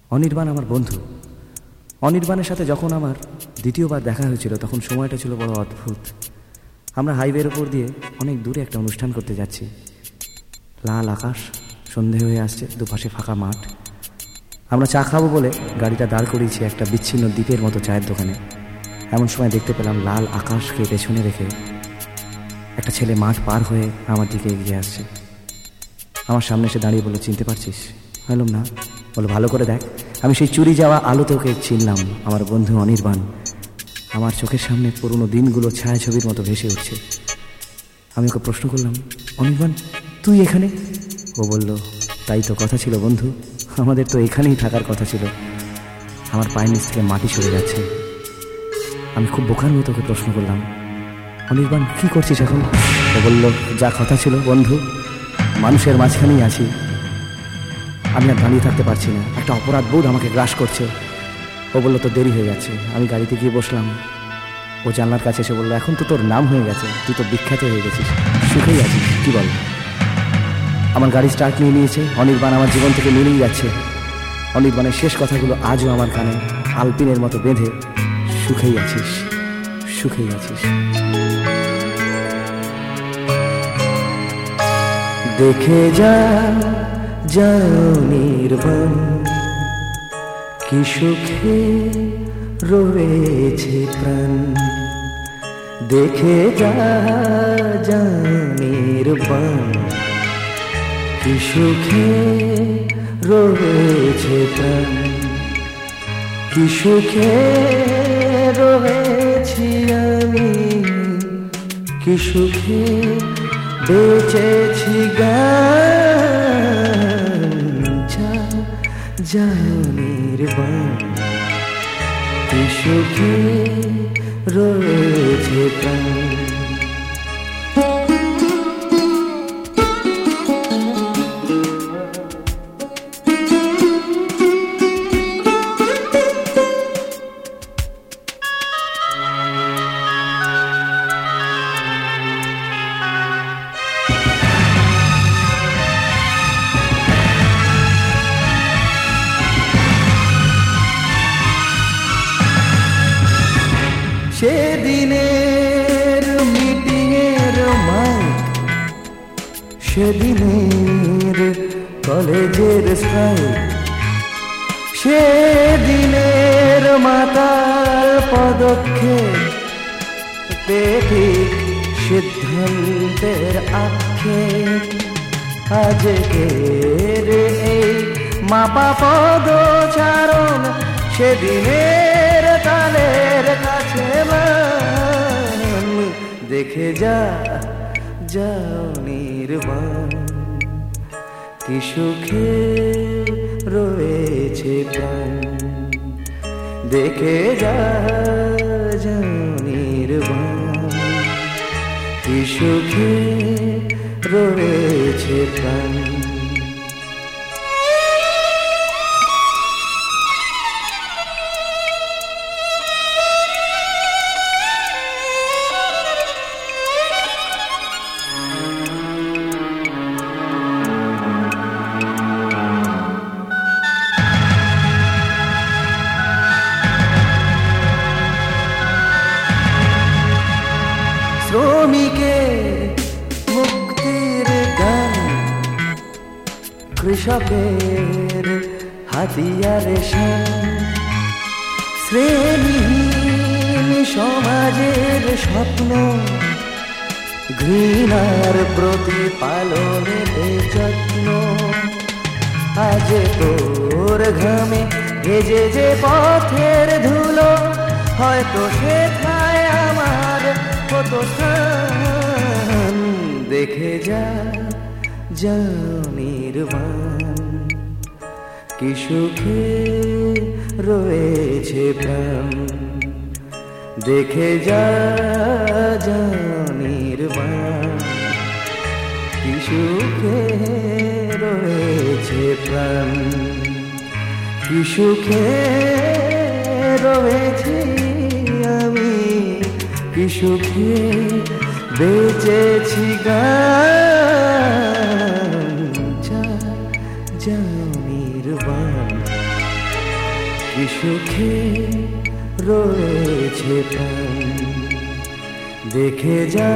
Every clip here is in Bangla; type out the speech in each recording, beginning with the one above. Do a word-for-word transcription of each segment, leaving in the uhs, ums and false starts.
অনির্বাণ আমার বন্ধু। অনির্বাণের সাথে যখন আমার দ্বিতীয়বার দেখা হয়েছিল তখন সময়টা ছিল বড় অদ্ভুত। আমরা হাইওয়ের ওপর দিয়ে অনেক দূরে একটা অনুষ্ঠান করতে যাচ্ছি। লাল আকাশ, সন্ধে হয়ে আসছে, দুপাশে ফাঁকা মাঠ। আমরা চা খাবো বলে গাড়িটা দাঁড় করিয়েছি একটা বিচ্ছিন্ন দ্বীপের মতো চায়ের দোকানে। এমন সময় দেখতে পেলাম লাল আকাশকে পেছনে রেখে একটা ছেলে মাঠ পার হয়ে আমার দিকে এগিয়ে আসছে। আমার সামনে এসে দাঁড়িয়ে বলল, চিনতে পারছিস? বললাম না। বলো, ভালো করে দেখ। আমি সেই চুরি যাওয়া আলোতে ওকে চিনলাম, আমার বন্ধু অনির্বাণ। আমার চোখের সামনে পুরনো দিনগুলো ছায়াছবির মতো ভেসে উঠছে। আমি ওকে প্রশ্ন করলাম, অনির্বাণ তুই এখানে? ও বলল, তাই তো কথা ছিল বন্ধু, আমাদের তো এখানেই থাকার কথা ছিল। আমার পায়ের নিচ থেকে মাটি সরে যাচ্ছে। আমি খুব বোকার মতো ওকে প্রশ্ন করলাম, অনির্বাণ কি করছিস এখন? ও বলল, যা কথা ছিল বন্ধু, মানুষের মাঝখানেই আছি। আমি আর দাঁড়িয়ে থাকতে পারছি না, একটা অপরাধ বোধ আমাকে গ্রাস করছে। ও বলল, তো দেরি হয়ে যাচ্ছে। আমি গাড়িতে গিয়ে বসলাম। ও জানলার কাছে এসে বললো, এখন তো তোর নাম হয়ে গেছে, তুই তো বিখ্যাত হয়ে গেছিস, সুখেই আছিস, কি বল? আমার গাড়ি স্টার্ট নিয়ে নিয়েছে। অনির্বাণ আমার জীবন থেকে মিলিয়ে যাচ্ছে। অনির্বাণের শেষ কথাগুলো আজও আমার কানে আলপিনের মতো বেঁধে, সুখেই আছিস, সুখেই আছিস। দেখে যা যাও নির্বাণ, কি সুখে রয়েছে প্রাণ। দেখে যা যাও নির্বাণ, কি সুখে রয়েছে প্রাণ। কি সুখে রয়েছি আমি, কি সুখে বেঁচেছি গান। যা যাও নির্বাণ, কি সুখে রয়েছে প্রাণ। সেদিনের মিটিংয়ের মাইক, সেদিনের কলেজের স্ট্রাইক, সেদিনের মাতাল পদক্ষেপ, পেটিক সিদ্ধান্তের আক্ষেপ। আজকের এই মাপা পদচারণ, সেদিনের তালের কাছে মান। দেখে যা যাও নির্বাণ, কি সুখে রয়েছে প্রাণ। দেখে যা যাও নির্বাণ, কি সুখে রয়েছে প্রাণ। শ্রমিকের মুক্তির গান, কৃষকের হাতিয়ারে শান। শ্রেণীহীন সমাজের স্বপ্ন, ঘৃণার প্রতিপালনের যত্ন। আজ তোর ঘামে ভেজে যে পথের ধুলো, হয়তো সেথায় আমার কত স্থান। দেখে যা যাও নির্বাণ, কি সুখে রয়েছে প্রাণ। দেখে যা যাও নির্বাণ, কি সুখে রয়েছে প্রাণ। কি সুখে রয়েছি আমি, কি সুখে বেঁচেছি গান। যা যাও নির্বাণ, কি সুখে রয়েছে প্রাণ, দেখে যা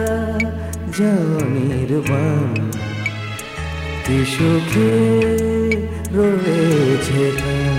জমির বান, কি সুখে রয়েছে প্রাণ।